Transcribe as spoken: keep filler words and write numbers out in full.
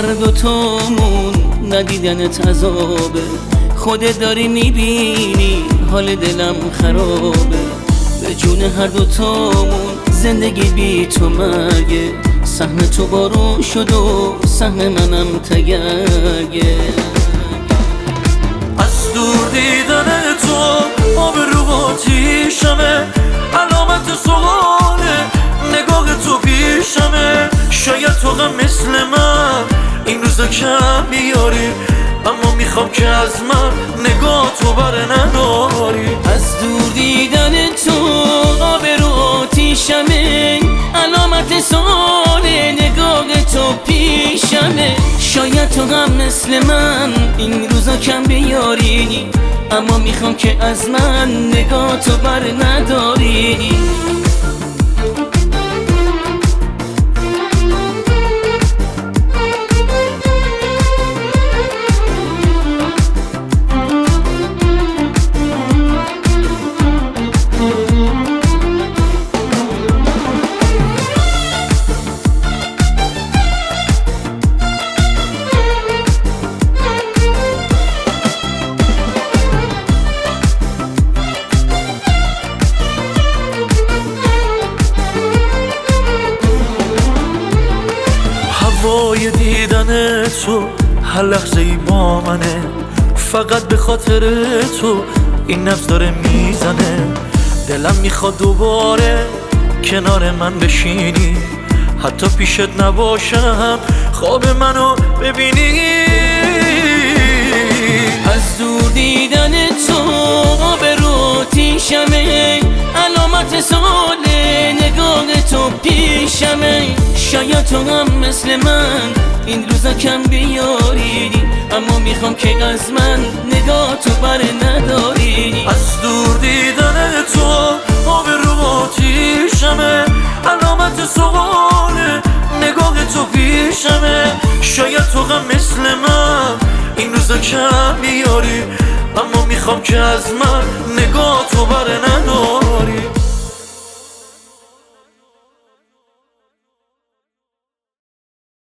هر دوتامون ندیدنت عذابه. خودت داری میبینی حال دلم خرابه. به جون هر دوتامون زندگی بی تو مرگه. سهم تو بارون شد و سهم منم تگرگه. از دور دیدن تو آب رو آتیشمه. علامت سواله نگاه تو پیشمه. شاید تو غم مثل من این روزا کم بیاری، اما میخوام که از من نگاه تو بره نداری. از دور دیدن تو آب رو آتیشمه. علامت سواله نگاه تو پیشمه. شاید تو هم مثل من این روزا کم بیاری، اما میخوام که از من نگاه تو بر نداری. هوای دیدن تو هر لحظه ای با منه. فقط به خاطر تو این نبض داره میزنه. دلم میخواد دوباره کنار من بشینی، حتی پیشت نباشم خواب منو ببینی. از دور دیدن تو آب رو آتیشمه. علامت سواله نگاه تو پیشمه. شاید تو هم مثل من این روزا کم بیاری، اما میخوام که از من نگاه تو بر نداری. از دور دیدن تو آب رو آتیشمه. علامت سواله نگاه تو پیشمه. شاید تو غم مثل من این روزا کم بیاری، اما میخوام که از من نگاه تو بر نداری.